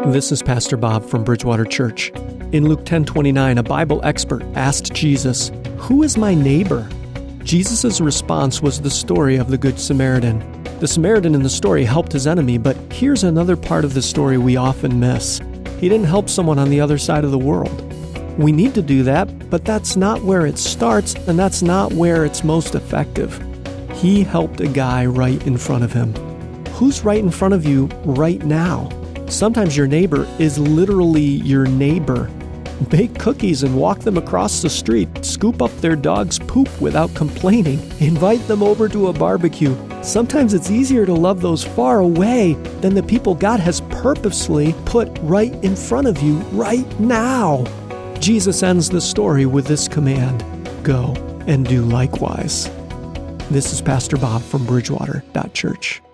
This is Pastor Bob from Bridgewater Church. In Luke 10:29, a Bible expert asked Jesus, "Who is my neighbor?" Jesus' response was the story of the Good Samaritan. The Samaritan in the story helped his enemy, but here's another part of the story we often miss. He didn't help someone on the other side of the world. We need to do that, but that's not where it starts, and that's not where it's most effective. He helped a guy right in front of him. Who's right in front of you right now? Sometimes your neighbor is literally your neighbor. Bake cookies and walk them across the street. Scoop up their dog's poop without complaining. Invite them over to a barbecue. Sometimes it's easier to love those far away than the people God has purposely put right in front of you right now. Jesus ends the story with this command: go and do likewise. This is Pastor Bob from Bridgewater.Church.